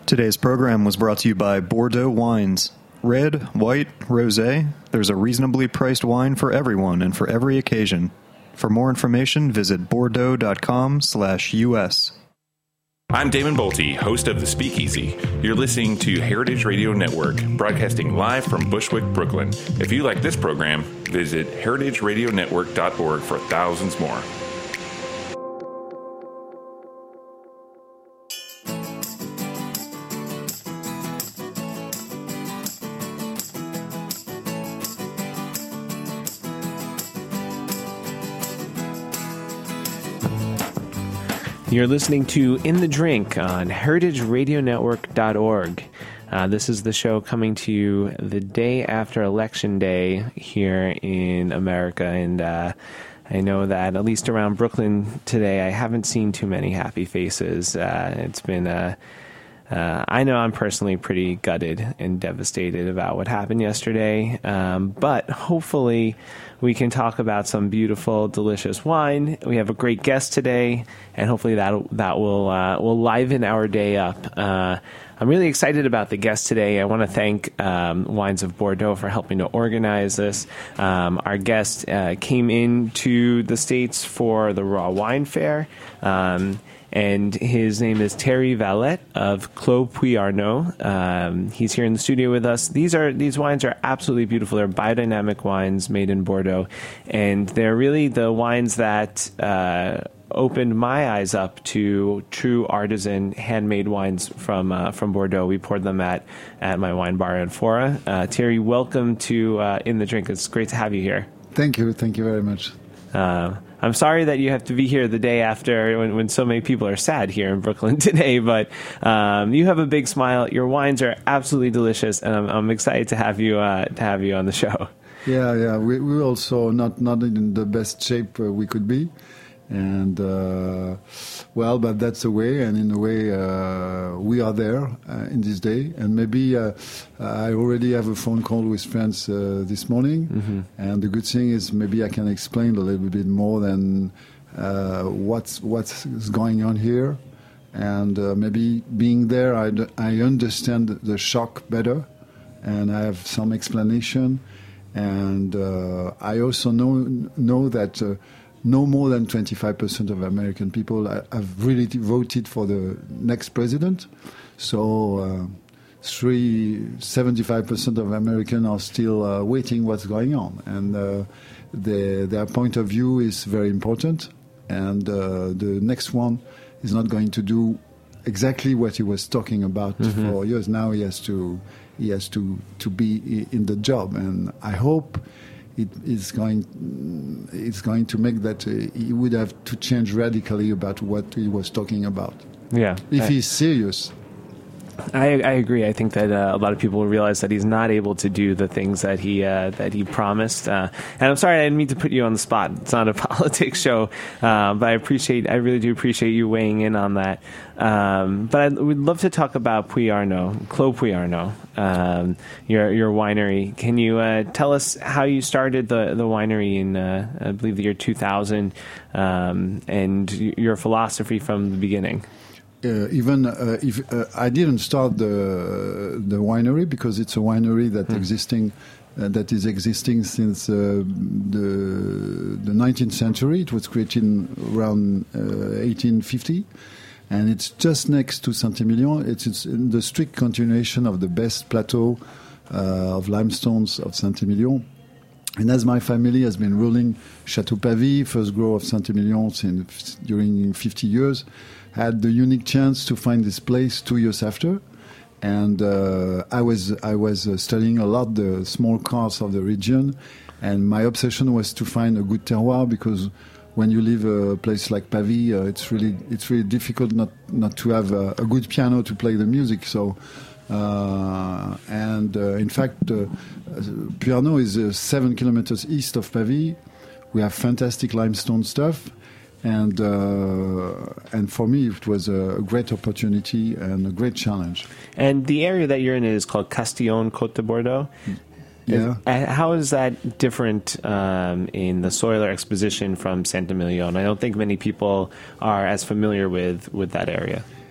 Today's program was brought to you by Bordeaux Wines. Red, white, rosé, there's a reasonably priced wine for everyone and for every occasion. For more information, visit bordeaux.com/US. I'm Damon Bolte, host of The Speakeasy. You're listening to Heritage Radio Network, broadcasting live from Bushwick, Brooklyn. If you like this program, visit heritageradionetwork.org for thousands more. You're listening to In the Drink on heritageradionetwork.org. This is the show coming to you the day after Election Day here in America. And I know that at least around Brooklyn today, I haven't seen too many happy faces. It's been I know I'm personally pretty gutted and devastated about what happened yesterday, but hopefully we can talk about some beautiful, delicious wine. We have a great guest today, and hopefully that will liven our day up. I'm really excited about the guest today. I want to thank Wines of Bordeaux for helping to organize this. Our guest came into the States for the Raw Wine Fair, and his name is Thierry Valette of Clos Puyarnaud. He's here in the studio with us. These wines are absolutely beautiful. They're biodynamic wines made in Bordeaux, and they're really the wines that opened my eyes up to true artisan handmade wines from Bordeaux. We poured them at my wine bar in Fora. Thierry, welcome to In the Drink. It's great to have you here. Thank you very much. I'm sorry that you have to be here the day after when so many people are sad here in Brooklyn today, but you have a big smile. Your wines are absolutely delicious, and I'm excited to have you on the show. Yeah. We're also not in the best shape we could be, and but that's the way. And in a way, we are there in this day. And maybe I already have a phone call with friends this morning. Mm-hmm. And the good thing is maybe I can explain a little bit more than what's going on here. And maybe being there, I understand the shock better, and I have some explanation. And I also know that. No more than 25% of American people have really voted for the next president. So 75% of Americans are still waiting what's going on. And their point of view is very important. And the next one is not going to do exactly what he was talking about for years. Now he has to be in the job. And I hope it's going to make that he would have to change radically about what he was talking about. Yeah, if he's serious. I agree. I think that a lot of people will realize that he's not able to do the things that he promised. And I'm sorry, I didn't mean to put you on the spot. It's not a politics show, but I really do appreciate you weighing in on that. But I would love to talk about Puyarnaud, Clos Puyarnaud, your winery. Can you tell us how you started the winery in, I believe, the year 2000, and your philosophy from the beginning? If I didn't start the winery, because it's a winery that is existing since the 19th century. It was created around 1850, and it's just next to Saint-Emilion. It's in the strict continuation of the best plateau of limestones of Saint-Emilion. And as my family has been ruling Chateau Pavie, first grow of Saint-Emilion during 50 years, had the unique chance to find this place 2 years after. And I was studying a lot the small cars of the region, and my obsession was to find a good terroir, because when you leave a place like Pavie, it's really difficult not to have a good piano to play the music. So. In fact, Puyarnaud is 7 kilometers east of Pavie. We have fantastic limestone stuff, and for me it was a great opportunity and a great challenge. And the area that you're in is called Castillon-Côte de Bordeaux. Yeah. How is that different in the soil or exposition from Saint-Emilion? I don't think many people are as familiar with that area.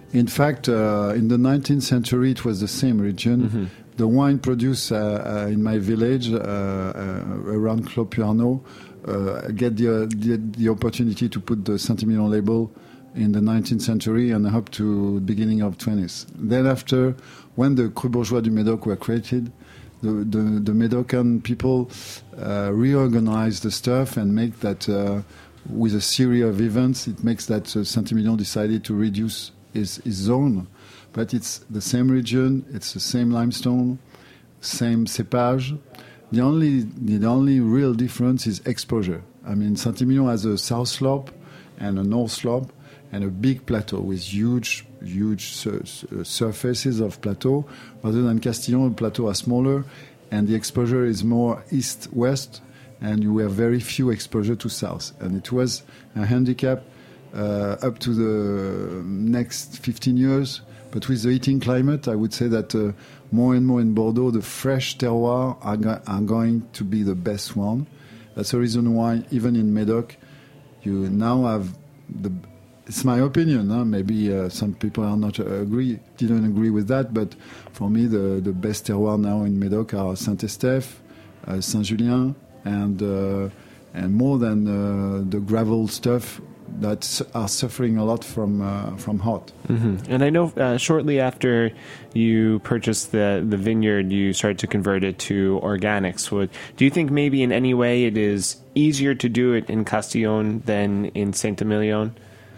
In fact, in the 19th century, it was the same region. Mm-hmm. The wine produced in my village around Clos-Purno get the opportunity to put the Saint-Emilion label in the 19th century and up to beginning of 20th. Then after, when the Cru Bourgeois du Médoc were created, the Médocan people reorganized the stuff and make that with a series of events, it makes that Saint-Emilion decided to reduce its zone. But it's the same region, it's the same limestone, same cepage. The only real difference is exposure. I mean, Saint-Emilion has a south slope and a north slope and a big plateau with huge surfaces of plateau. Rather than Castillon, the plateau are smaller and the exposure is more east-west, and you have very few exposure to south. And it was a handicap up to the next 15 years. But with the heating climate, I would say that more and more in Bordeaux, the fresh terroirs are going to be the best one. That's the reason why, even in Médoc, you now have it's my opinion. Huh? Maybe some people didn't agree with that, but for me, the best terroirs now in Médoc are Saint-Estèphe, Saint-Julien, and more than the gravel stuff that are suffering a lot from hot. Mm-hmm. And I know shortly after you purchased the vineyard, you started to convert it to organics. Do you think maybe in any way it is easier to do it in Castillon than in Saint-Emilion?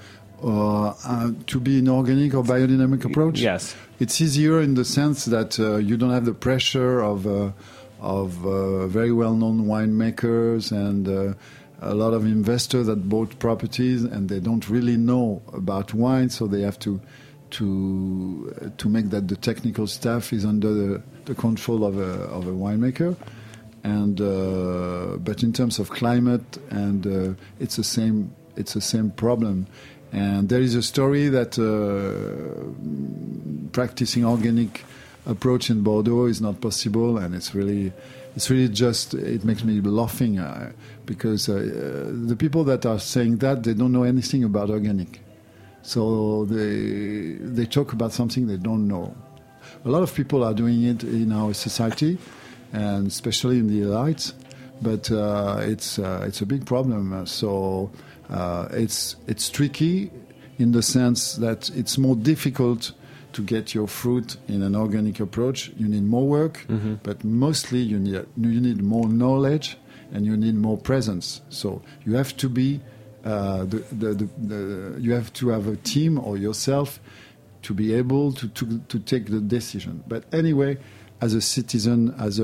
To be an organic or biodynamic approach? Yes. It's easier in the sense that you don't have the pressure of very well-known winemakers and a lot of investors that bought properties and they don't really know about wine, so they have to make that the technical staff is under the control of a winemaker. And but in terms of climate, and it's the same problem. And there is a story that practicing organic approach in Bordeaux is not possible, and it's really just, it makes me laughing because the people that are saying that, they don't know anything about organic. So they talk about something they don't know. A lot of people are doing it in our society, and especially in the elites, but it's a big problem. So it's tricky in the sense that it's more difficult to get your fruit in an organic approach. You need more work, mm-hmm. but mostly you need more knowledge and you need more presence. So you have to be you have to have a team or yourself to be able to take the decision. But anyway, as a citizen, as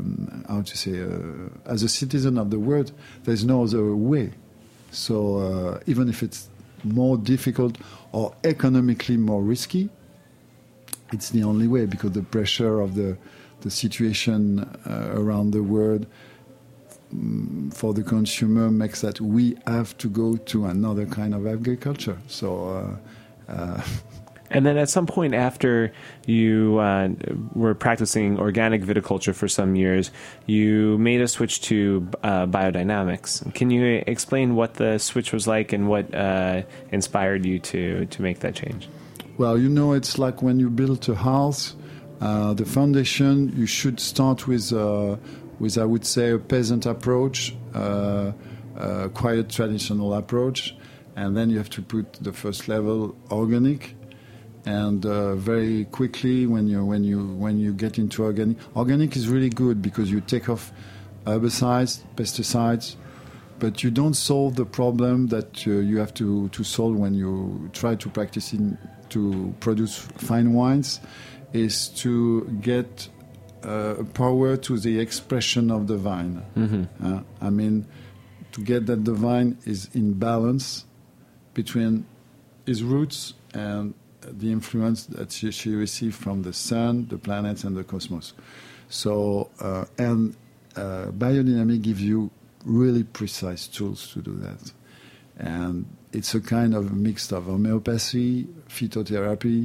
a citizen of the world, there's no other way. So even if it's more difficult or economically more risky, it's the only way, because the pressure of the situation around the world for the consumer makes that we have to go to another kind of agriculture. So. And then at some point after you were practicing organic viticulture for some years, you made a switch to biodynamics. Can you explain what the switch was like and what inspired you to make that change? Well, it's like when you build a house, the foundation, you should start with I would say, a peasant approach, quite a traditional approach, and then you have to put the first level organic. And very quickly, when you get into organic is really good because you take off herbicides, pesticides, but you don't solve the problem that you have to solve when you try to practice to produce fine wines, is to get power to the expression of the vine. Mm-hmm. To get that the vine is in balance between its roots and the influence that she received from the sun, the planets, and the cosmos. So, biodynamic gives you really precise tools to do that. And it's a kind of mix of homeopathy, phytotherapy,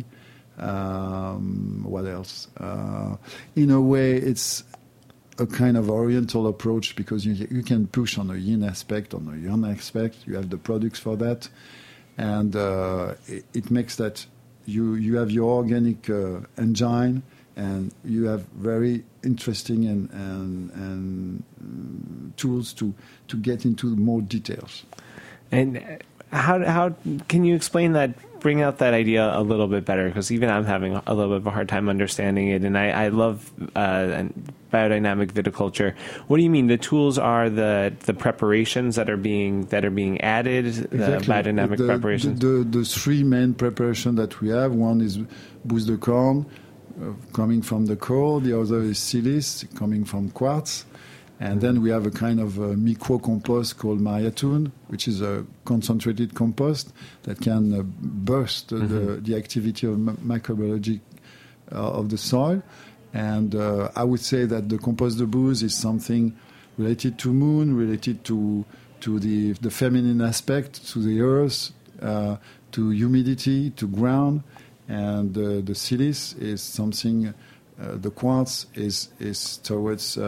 what else? In a way, it's a kind of oriental approach because you can push on a yin aspect, on a yang aspect. You have the products for that. And it makes that you have your organic engine, and you have very interesting and tools to get into more details. And how can you explain that? Bring out that idea a little bit better, because even I'm having a little bit of a hard time understanding it. And I love biodynamic viticulture. What do you mean? The tools are the preparations that are being added. Exactly. The biodynamic preparations. The three main preparations that we have. One is Bouse de Corne, coming from the coal. The other is Silice, coming from quartz. And then we have a kind of micro-compost called Mariatoun, which is a concentrated compost that can burst the activity of microbiology of the soil. And I would say that the compost de Bouse is something related to moon, related to the feminine aspect, to the earth, to humidity, to ground. And the Silice is something... the quartz is towards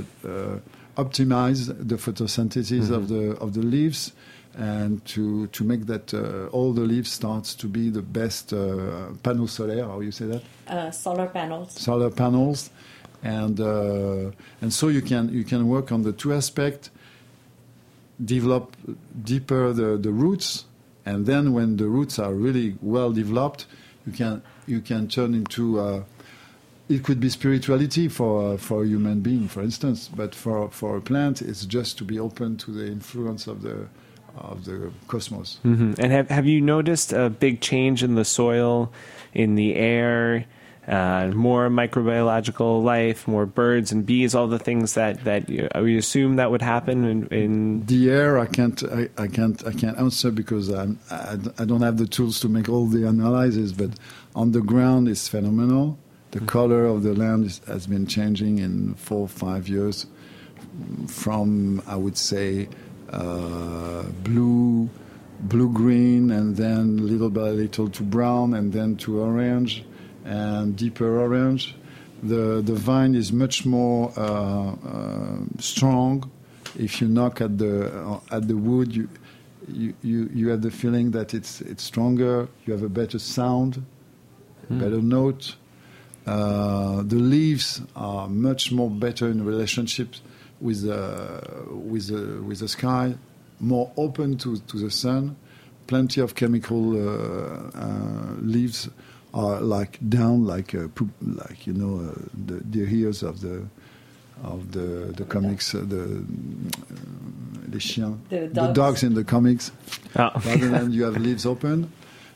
optimize the photosynthesis of the leaves, and to make that all the leaves starts to be the best panneaux solaires. How you say that? Solar panels. Solar panels, and so you can work on the two aspects, develop deeper the roots, and then when the roots are really well developed, you can turn into it could be spirituality for a human being, for instance, but for a plant, it's just to be open to the influence of the cosmos. Mm-hmm. And have you noticed a big change in the soil, in the air, more microbiological life, more birds and bees, all the things that we assume that would happen in the air? I can't answer because I don't have the tools to make all the analyses. But on the ground, it's phenomenal. The color of the land has been changing in 4 or 5 years, from I would say blue-green, and then little by little to brown, and then to orange, and deeper orange. The vine is much more strong. If you knock at the wood, you have the feeling that it's stronger. You have a better sound, better note. The leaves are much more better in relationships with the sky, more open to the sun. Plenty of chemical leaves are like down, like the ears of the comics, les chiens, the dogs in the comics. Oh. Rather than you have leaves open.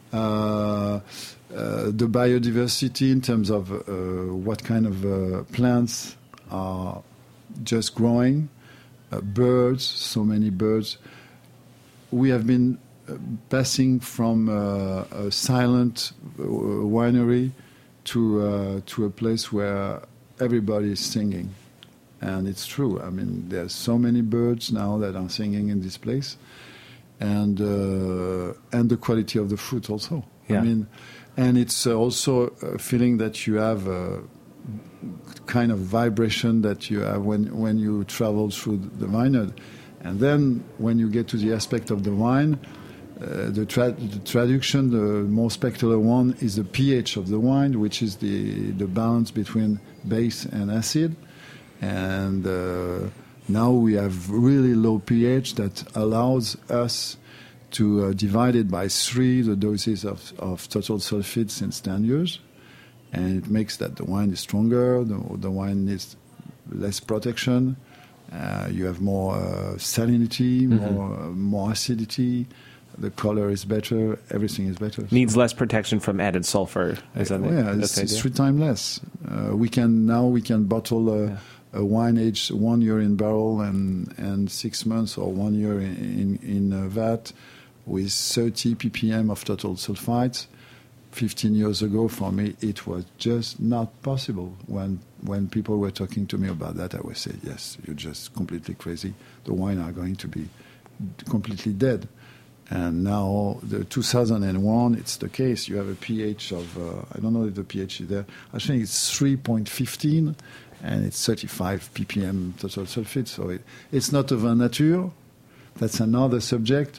The biodiversity in terms of what kind of plants are just growing, birds, so many birds. We have been passing from a silent winery to a place where everybody is singing, and it's true. I mean, there's so many birds now that are singing in this place, and the quality of the fruit also. Yeah. I mean. And it's also a feeling that you have a kind of vibration that you have when you travel through the vineyard. And then when you get to the aspect of the wine, the traduction, the more spectacular one, is the pH of the wine, which is the balance between base and acid. And now we have really low pH that allows us to divide it by 3, the doses of total sulfate since 10 years. And it makes that the wine is stronger, the wine needs less protection, you have more salinity, more acidity, the color is better, everything is better. Needs less protection from added sulfur. It's 3 times less. We can bottle a wine aged 1 year in barrel and 6 months or 1 year in a vat, with 30 ppm of total sulfites. 15 years ago, for me, it was just not possible. When people were talking to me about that, I would say, yes, you're just completely crazy. The wine are going to be completely dead. And now, the 2001, it's the case. You have a pH of, I don't know if the pH is there. I think it's 3.15, and it's 35 ppm total sulfate. So it's not a vin nature. That's another subject.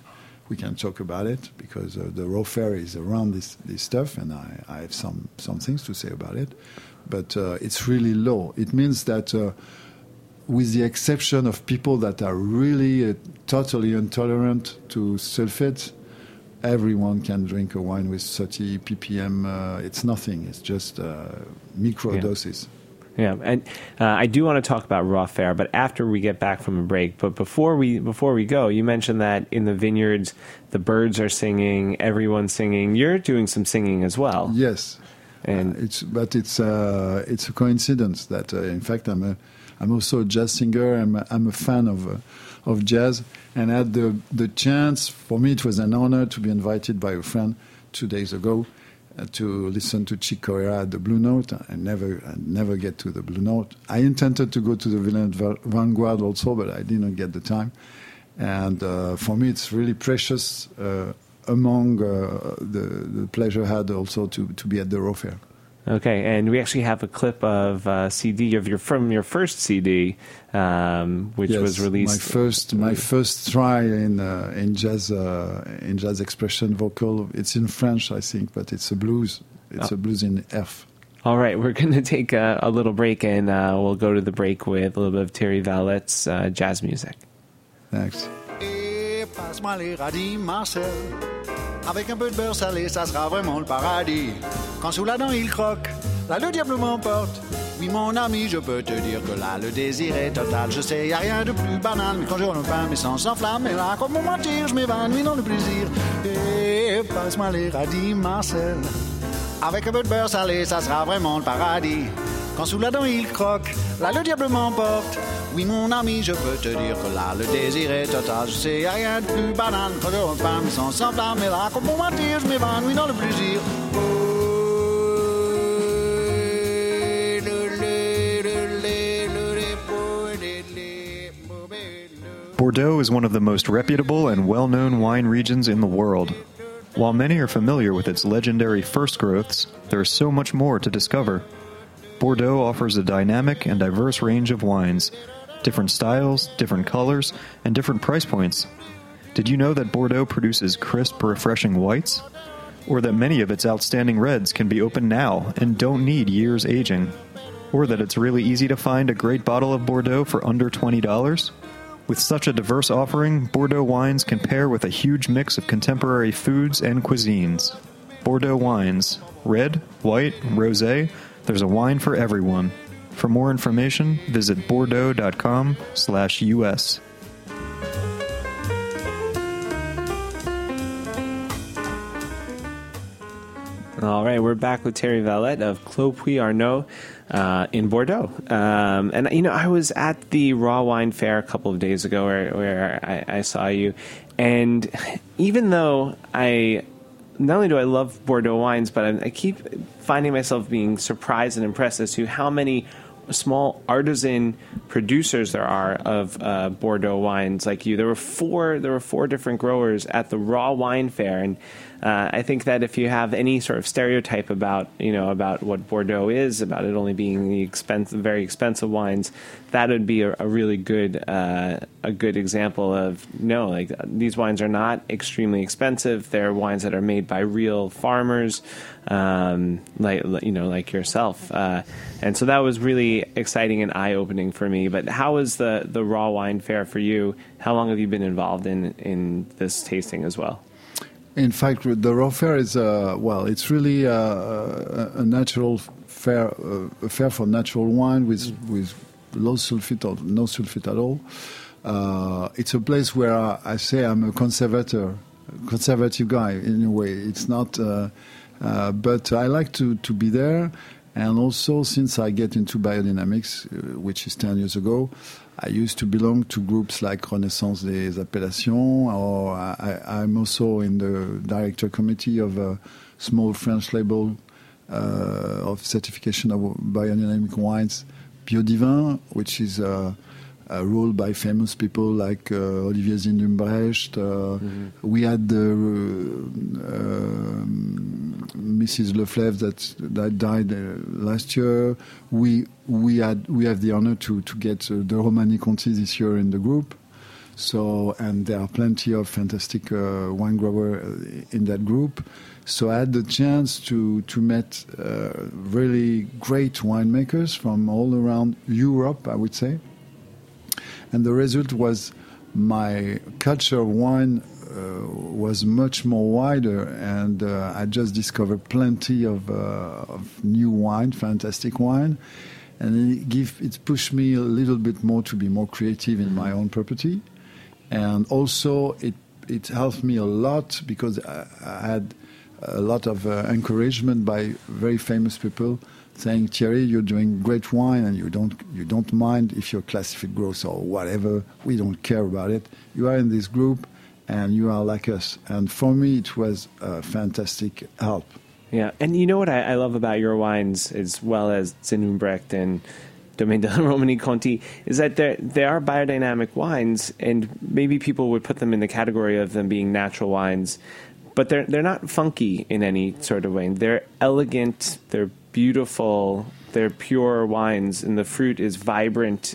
we can talk about it, because the raw fair is around this stuff, and I have some things to say about it. But it's really low. It means that with the exception of people that are really totally intolerant to sulfates, everyone can drink a wine with 30 ppm. It's nothing. It's just micro doses. Yeah, and I do want to talk about raw fare, but after we get back from a break. But before we go, you mentioned that in the vineyards, the birds are singing, everyone's singing. You're doing some singing as well. Yes, and it's a coincidence that in fact I'm also a jazz singer. I'm a fan of jazz, and I had the chance. For me, it was an honor to be invited by a friend 2 days ago to listen to Chick Corea at the Blue Note. I never get to the Blue Note. I intended to go to the Villeneuve Vanguard also, but I didn't get the time. And for me, it's really precious among the pleasure I had also to be at the Raw Fair. Okay, and we actually have a clip of CD from your first CD, which was released. My first try in jazz expression vocal. It's in French, I think, but it's a blues. It's a blues in F. All right, we're going to take a little break, and we'll go to the break with a little bit of Thierry Vallette's jazz music. Thanks. Et passe-moi les radis, Marcel. Avec un peu de beurre salé, ça sera vraiment le paradis. Quand sous la dent il croque, là le diable m'emporte. Oui mon ami, je peux te dire que là le désir est total. Je sais, y a rien de plus banal, mais quand je rentre pain, mes sens s'enflamment. Et là, comme mon mentir, je m'évanouis dans le plaisir. Et passe-moi les radis, Marcel. Avec un peu de beurre salé, ça sera vraiment le paradis. Quand sous la dent il croque, là le diable m'emporte. Oui mon ami, je peux te dire que là le désir est total. Je sais, y a rien de plus banal, quand je rentre pain, mes sens s'enflamment. Et là, comme mon mentir, je m'évanouis dans le plaisir. Bordeaux is one of the most reputable and well-known wine regions in the world. While many are familiar with its legendary first growths, there is so much more to discover. Bordeaux offers a dynamic and diverse range of wines, different styles, different colors, and different price points. Did you know that Bordeaux produces crisp, refreshing whites? Or that many of its outstanding reds can be opened now and don't need years aging? Or that it's really easy to find a great bottle of Bordeaux for under $20? With such a diverse offering, Bordeaux wines can pair with a huge mix of contemporary foods and cuisines. Bordeaux wines. Red, white, rosé, there's a wine for everyone. For more information, visit bordeaux.com/US. All right, we're back with Thierry Vallette of Clos Puyarnaud in Bordeaux. And, you know, I was at the Raw Wine Fair a couple of days ago where I saw you. And even though not only do I love Bordeaux wines, but I keep finding myself being surprised and impressed as to how many small artisan producers there are of Bordeaux wines like you. There were four different growers at the Raw Wine Fair, and I think that if you have any sort of stereotype about what Bordeaux is, about it only being the very expensive wines, that would be a really good example of like these wines are not extremely expensive. They're wines that are made by real farmers, like yourself, and so that was really exciting and eye-opening for me. But how was the Raw Wine Fair for you? How long have you been involved in this tasting as well? In fact, the Raw Fair is it's really a natural fair, a fair for natural wine with low sulfate or no sulfate at all. It's a place where I say I'm a conservative guy in a way. It's not, but I like to be there. And also, since I get into biodynamics, which is 10 years ago, I used to belong to groups like Renaissance des Appellations, or I'm also in the director committee of a small French label of certification of biodynamic wines, Biodivin, which is ruled by famous people like Olivier Zindumbrecht. We had Mrs. Leflèvre that died last year. We have the honor to get the Romani Conti this year in the group. So, and there are plenty of fantastic wine growers in that group. So I had the chance to meet really great winemakers from all around Europe, I would say. And the result was my culture of wine was much more wider, and I just discovered plenty of new wine, fantastic wine, and it pushed me a little bit more to be more creative in my own property, and also it helped me a lot because I had a lot of encouragement by very famous people saying, Thierry, you're doing great wine, and you don't mind if you're classified gross or whatever. We don't care about it. You are in this group, and you are like us. And for me, it was a fantastic help. Yeah, and you know what I love about your wines, as well as Zinubrecht and Domaine de la Romanée-Conti, is that they are biodynamic wines, and maybe people would put them in the category of them being natural wines, but they're not funky in any sort of way. They're elegant, they're beautiful, they're pure wines, and the fruit is vibrant.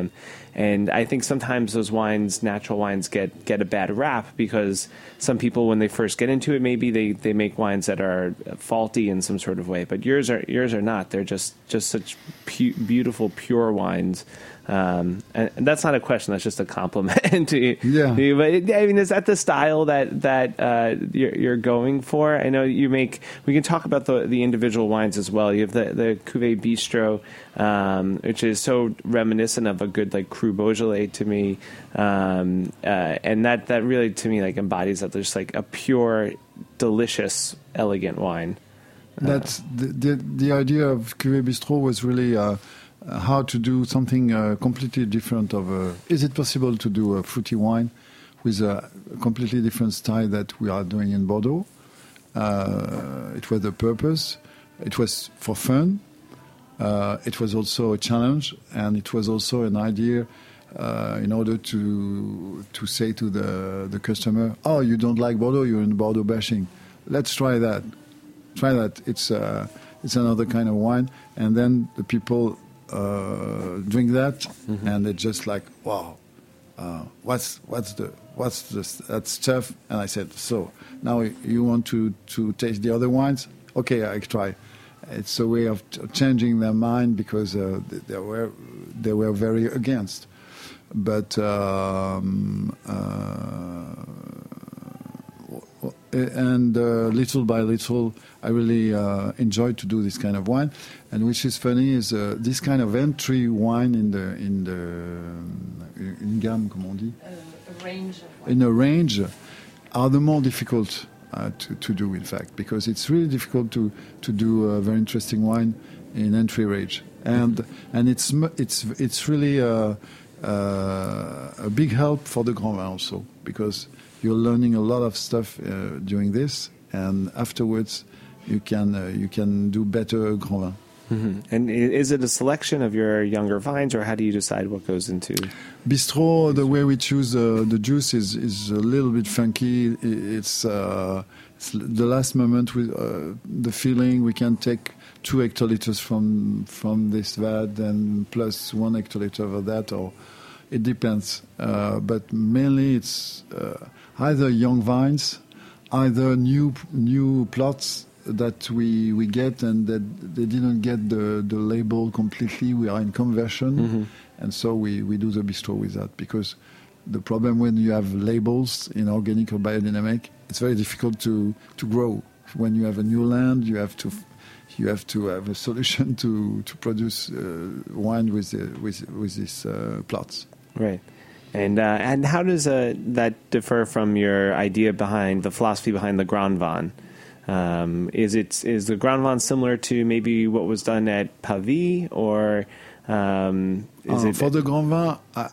And I think sometimes those wines, natural wines, get a bad rap because some people, when they first get into it, maybe they make wines that are faulty in some sort of way. But yours are not. They're just such beautiful, pure wines. And that's not a question. That's just a compliment to you. Yeah. But I mean, is that the style that you're going for? I know you make. We can talk about the individual wines as well. You have the Cuvée Bistro, which is so reminiscent of a good like Cru Beaujolais to me, and that really to me like embodies that. There's like a pure, delicious, elegant wine. That's the idea of Cuvée Bistro was really. How to do something completely different is it possible to do a fruity wine with a completely different style that we are doing in Bordeaux? It was the purpose. It was for fun. It was also a challenge, and it was also an idea in order to say to the customer, oh, you don't like Bordeaux, you're in Bordeaux bashing. Let's try that. Try that. It's another kind of wine. And then the people drink that, and they're just like, wow, what's that stuff? And I said, so now you want to taste the other wines? Okay, I try. It's a way of changing their mind because they were very against, but and little by little, I really enjoyed to do this kind of wine. And which is funny is this kind of entry wine in gamme, comme on dit, in a range, are the more difficult to do, in fact, because it's really difficult to do a very interesting wine in entry range, and it's really a big help for the Grand Vin also, because you're learning a lot of stuff during this, and afterwards you can do better Grand Vin. Mm-hmm. And is it a selection of your younger vines, or how do you decide what goes into? Bistro, the way we choose the juice is a little bit funky. It's the last moment with the feeling. We can take 2 hectoliters from this vat and plus 1 hectoliter of that, or it depends. But mainly it's either young vines, either new plots that we get, and that they didn't get the label completely. We are in conversion, and so we do the bistro with that, because the problem when you have labels in organic or biodynamic, it's very difficult to grow. When you have a new land, you have to have a solution to produce wine with these plots. Right. And how does that differ from your idea behind the philosophy behind the Grand Vin? Is the Grand Vin similar to maybe what was done at Pavie, or is it for the Grand Vin?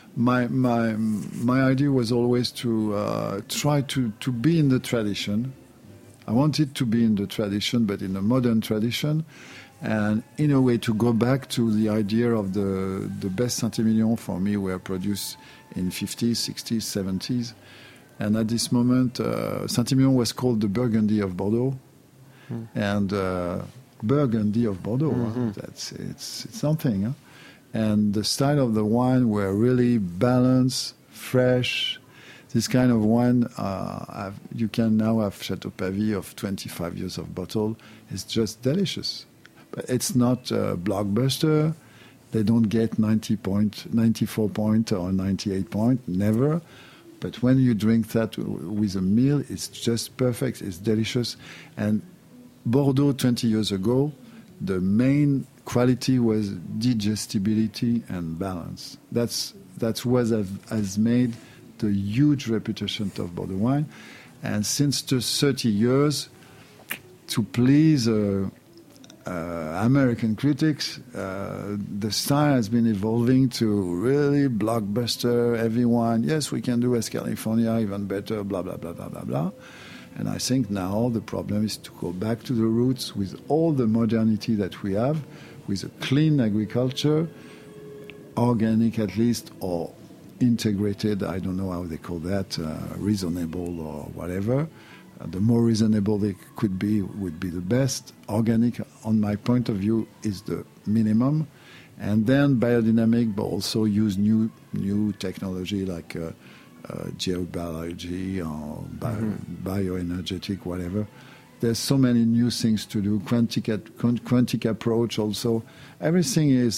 My idea was always to try to be in the tradition. I wanted to be in the tradition, but in a modern tradition, and in a way to go back to the idea of the best Saint-Emilion for me were produced in 50s, 60s, 70s. And at this moment, Saint-Emilion was called the Burgundy of Bordeaux. And Burgundy of Bordeaux, it's something. Huh? And the style of the wine were really balanced, fresh. This kind of wine, you can now have Chateau Pavie of 25 years of bottle. It's just delicious. But it's not a blockbuster. They don't get 90 point, 94 point or 98 point, never. But when you drink that with a meal, it's just perfect. It's delicious. And Bordeaux 20 years ago, the main quality was digestibility and balance. That's what has made the huge reputation of Bordeaux wine. And since the 30 years, to please American critics, the style has been evolving to really blockbuster, heavy wine. Yes, we can do as California, even better, blah, blah, blah, blah, blah, blah. And I think now the problem is to go back to the roots with all the modernity that we have, with a clean agriculture, organic at least, or integrated, I don't know how they call that, reasonable or whatever. The more reasonable they could be would be the best. Organic, on my point of view, is the minimum. And then biodynamic, but also use new technology like geobiology or bioenergetic, whatever. There's so many new things to do. Quantic approach also. Everything is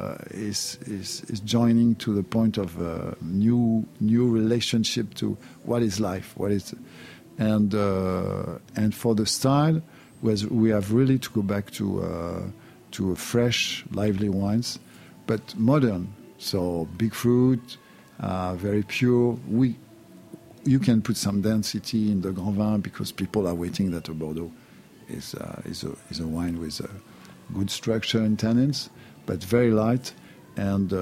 joining to the point of new relationship to what is life, what is, and for the style, we have really to go back to fresh, lively wines, but modern. So big fruit, very pure. You can put some density in the Grand Vin because people are waiting that a Bordeaux is a wine with a good structure and tannins, but very light, and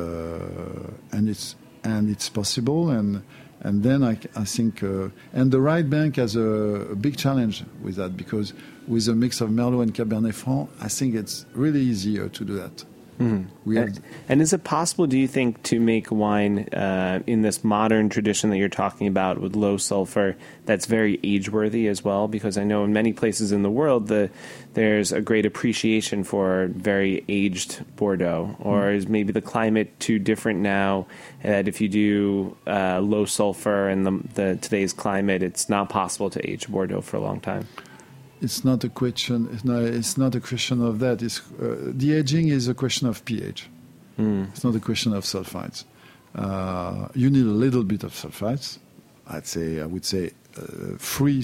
it's possible. And then I think and the right bank has a big challenge with that, because with a mix of Merlot and Cabernet Franc, I think it's really easier to do that. Mm-hmm. And is it possible, do you think, to make wine in this modern tradition that you're talking about with low sulfur that's very age-worthy as well? Because I know in many places in the world there's a great appreciation for very aged Bordeaux. Or is maybe the climate too different now that if you do low sulfur in the today's climate, it's not possible to age Bordeaux for a long time? It's not a question. It's not a question of that. The aging is a question of pH. It's not a question of sulfites. You need a little bit of sulfites. I would say free.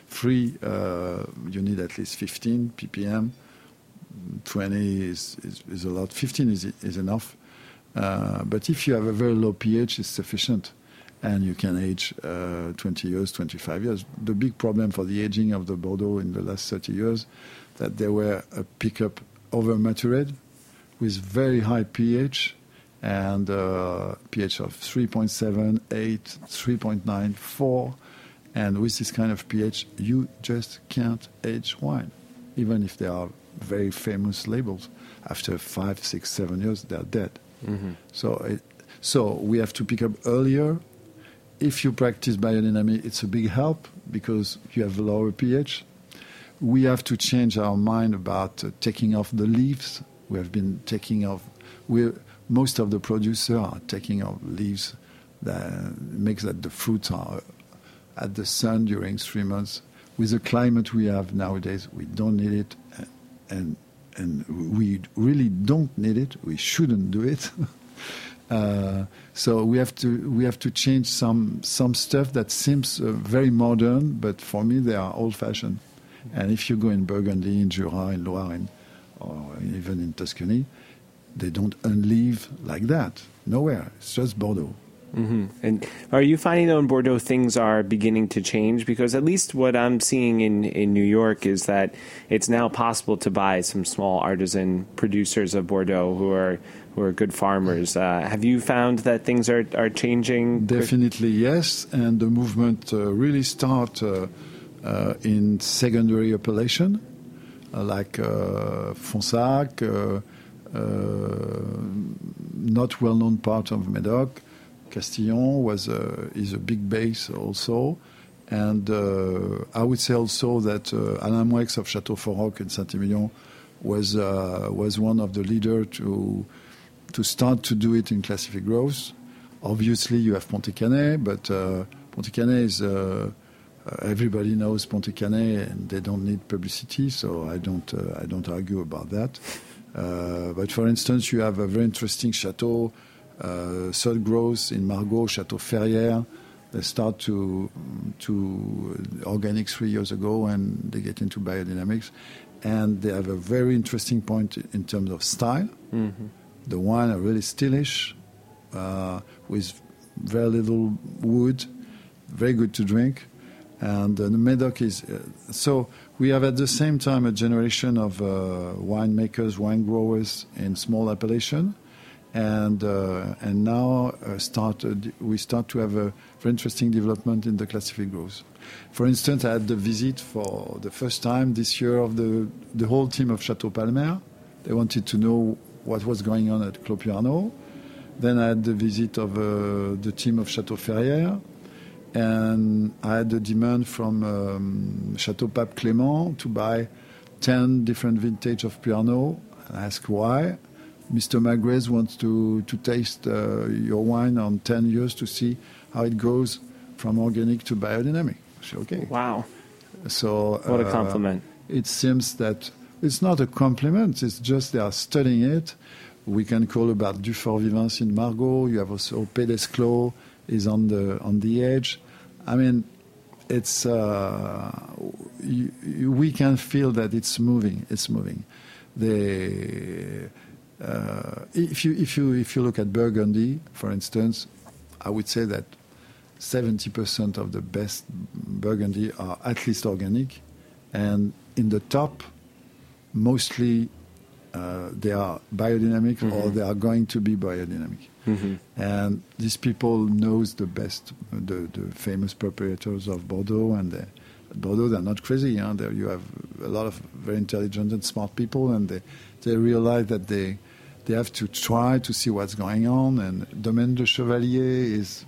You need at least 15 ppm. 20 is a lot. 15 is enough. But if you have a very low pH, it's sufficient. And you can age 20 years, 25 years. The big problem for the aging of the Bordeaux in the last 30 years, that they were a pickup over-matured with very high pH, and pH of 3.7, 8, 3.9, 4. And with this kind of pH, you just can't age wine, even if they are very famous labels. After 5, 6, 7 years, they're dead. Mm-hmm. So we have to pick up earlier. If you practice biodynamic, it's a big help because you have a lower pH. We have to change our mind about taking off the leaves. We have been taking off. Most of the producers are taking off leaves. That makes that the fruits are at the sun during 3 months. With the climate we have nowadays, we don't need it, and we really don't need it. We shouldn't do it. So we have to change some stuff that seems very modern, but for me they are old-fashioned. And if you go in Burgundy, in Jura, in Loire, or even in Tuscany, they don't unleave like that. Nowhere. It's just Bordeaux. Mm-hmm. And are you finding, though, in Bordeaux things are beginning to change? Because at least what I'm seeing in New York is that it's now possible to buy some small artisan producers of Bordeaux who are good farmers. Have you found that things are changing? Definitely, yes. And the movement really starts in secondary appellation, like Fonsac, not well-known part of Médoc. Castillon is a big base also, and I would say also that Alain Moueix of Château Font-Roch in Saint-Emilion was one of the leaders to start to do it in classific growth. Obviously, you have Pontet Canet, but Pontet Canet is everybody knows Pontet Canet, and they don't need publicity. So I don't argue about that. But for instance, you have a very interesting chateau, third growth in Margaux, Chateau Ferrières. They start to organic 3 years ago, and they get into biodynamics, and they have a very interesting point in terms of style. Mm-hmm. The wine are really stylish, with very little wood, very good to drink, and the Medoc is so. We have at the same time a generation of winemakers, wine growers in small appellation. And now we start to have a very interesting development in the classified growth. For instance, I had the visit for the first time this year of the whole team of Chateau Palmer. They wanted to know what was going on at Clos Puyarneau. Then I had the visit of the team of Chateau Ferrières. And I had the demand from Chateau Pape Clément to buy 10 different vintage of Puyarneau. I asked why. Mr. Magrez wants to taste your wine on 10 years to see how it goes from organic to biodynamic. So, okay. Wow. So what a compliment. It seems that it's not a compliment. It's just they are studying it. We can call about Dufort Vivens in Margaux. You have also Pédès Clos is on the edge. I mean, it's we can feel that it's moving. It's moving. If you look at Burgundy, for instance, I would say that 70% of the best Burgundy are at least organic, and in the top, mostly they are biodynamic, mm-hmm. or they are going to be biodynamic. Mm-hmm. And these people knows the best, the famous proprietors of Bordeaux, and Bordeaux, they're not crazy. You have a lot of very intelligent and smart people, and they realize that they have to try to see what's going on. And Domaine de Chevalier is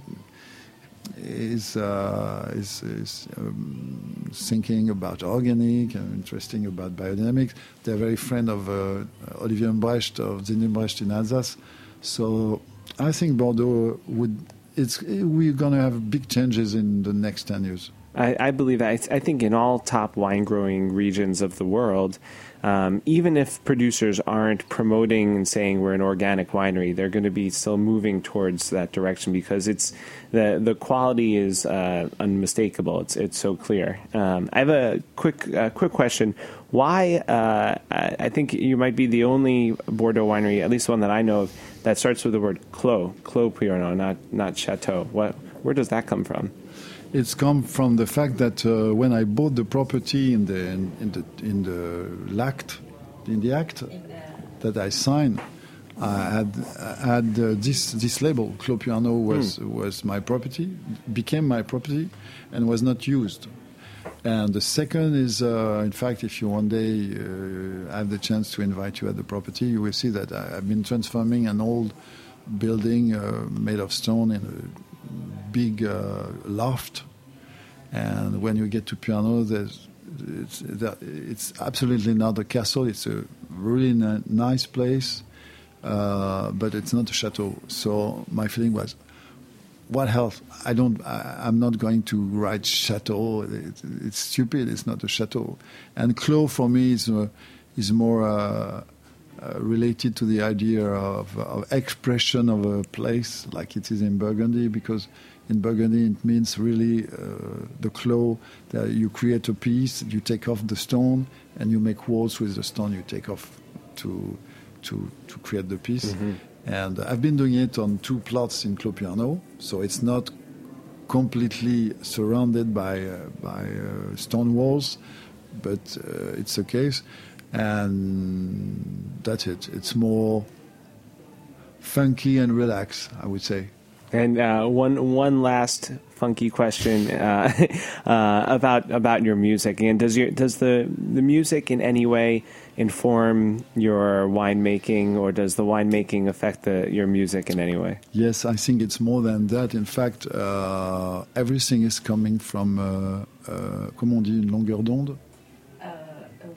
thinking about organic and interesting about biodynamics. They're very friend of Olivier Mbrecht of Zindenbrecht in Alsace. So I think Bordeaux we're going to have big changes in the next 10 years. I believe that. I think in all top wine growing regions of the world, even if producers aren't promoting and saying we're an organic winery, they're going to be still moving towards that direction because it's the quality is unmistakable. It's so clear. I have a quick question. Why? I think you might be the only Bordeaux winery, at least one that I know of, that starts with the word Clos Puyarneau, not Chateau. Where does that come from? It's come from the fact that when I bought the property in the act that I signed, I had this label. Clos Puyarneau was my property, became my property, and was not used. And the second is, in fact, if you one day have the chance to invite you at the property, you will see that I've been transforming an old building made of stone in a big loft, and when you get to Puyarneau, it's absolutely not a castle. It's a really nice place, but it's not a chateau. So my feeling was, what else? I'm not going to write chateau. It's stupid. It's not a chateau. And Clos for me is more related to the idea of expression of a place, like it is in Burgundy, because in Burgundy it means really the Clos. You create a piece, you take off the stone, and you make walls with the stone you take off to create the piece. Mm-hmm. And I've been doing it on 2 plots in Clos Puyarneau, so it's not completely surrounded by stone walls, but it's a case. And that's it. It's more funky and relaxed, I would say. And one last funky question about your music. And does the music in any way inform your winemaking, or does the winemaking affect your music in any way? Yes, I think it's more than that. In fact, everything is coming from comment on dit, une longueur d'onde? A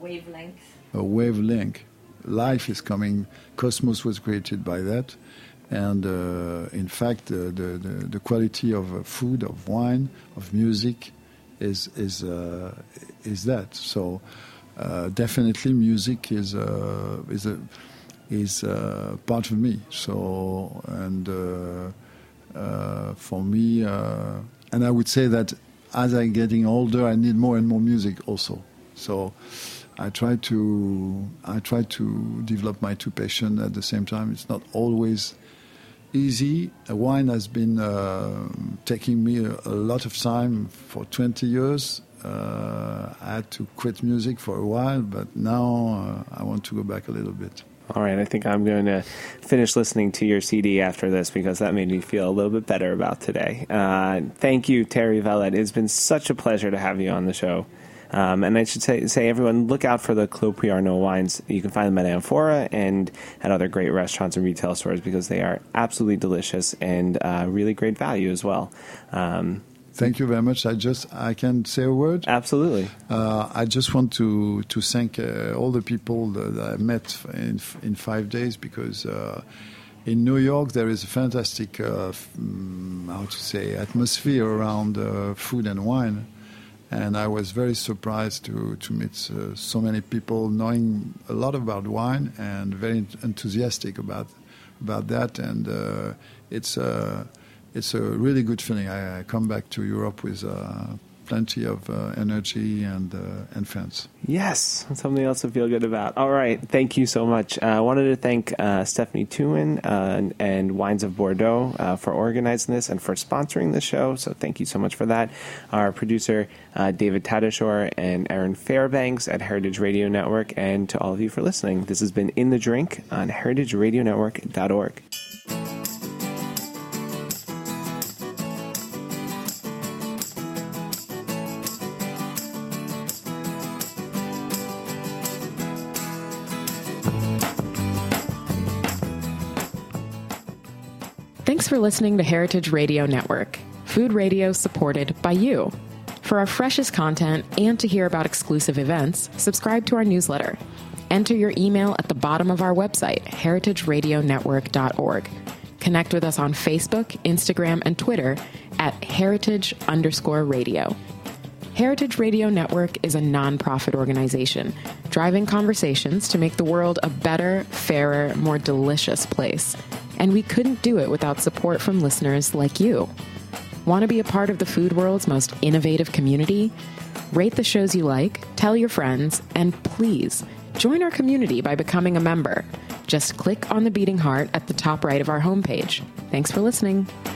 wavelength. A wavelength. Life is coming. Cosmos was created by that. And in fact, the quality of food, of wine, of music is that. So definitely, music is part of me. So and for me, and I would say that as I'm getting older, I need more and more music also. So I try to develop my two passions at the same time. It's not always easy. Wine has been taking me a lot of time for 20 years. I had to quit music for a while, but now I want to go back a little bit. All right, I think I'm going to finish listening to your CD after this because that made me feel a little bit better about today. Thank you, Thierry Valette. It's been such a pleasure to have you on the show. And I should say, everyone, look out for the Clos Puyarneau wines. You can find them at Amphora and at other great restaurants and retail stores because they are absolutely delicious and really great value as well. Thank you very much. I can say a word? Absolutely. I just want to thank all the people that I met in 5 days because in New York there is a fantastic, atmosphere around food and wine. And I was very surprised to meet so many people knowing a lot about wine and very enthusiastic about that. And it's a really good feeling. I come back to Europe with plenty of energy and fans. Yes, something else to feel good about. All right, thank you so much. I wanted to thank Stephanie Tuin and Wines of Bordeaux for organizing this and for sponsoring the show, so thank you so much for that. Our producer, David Tadashore and Aaron Fairbanks at Heritage Radio Network, and to all of you for listening. This has been In the Drink on heritageradionetwork.org. Thanks for listening to Heritage Radio Network, food radio supported by you. For our freshest content and to hear about exclusive events, subscribe to our newsletter. Enter your email at the bottom of our website, heritageradionetwork.org. Connect with us on Facebook, Instagram, and Twitter at heritage_radio. Heritage Radio Network is a nonprofit organization driving conversations to make the world a better, fairer, more delicious place. And we couldn't do it without support from listeners like you. Want to be a part of the food world's most innovative community? Rate the shows you like, tell your friends, and please join our community by becoming a member. Just click on the beating heart at the top right of our homepage. Thanks for listening.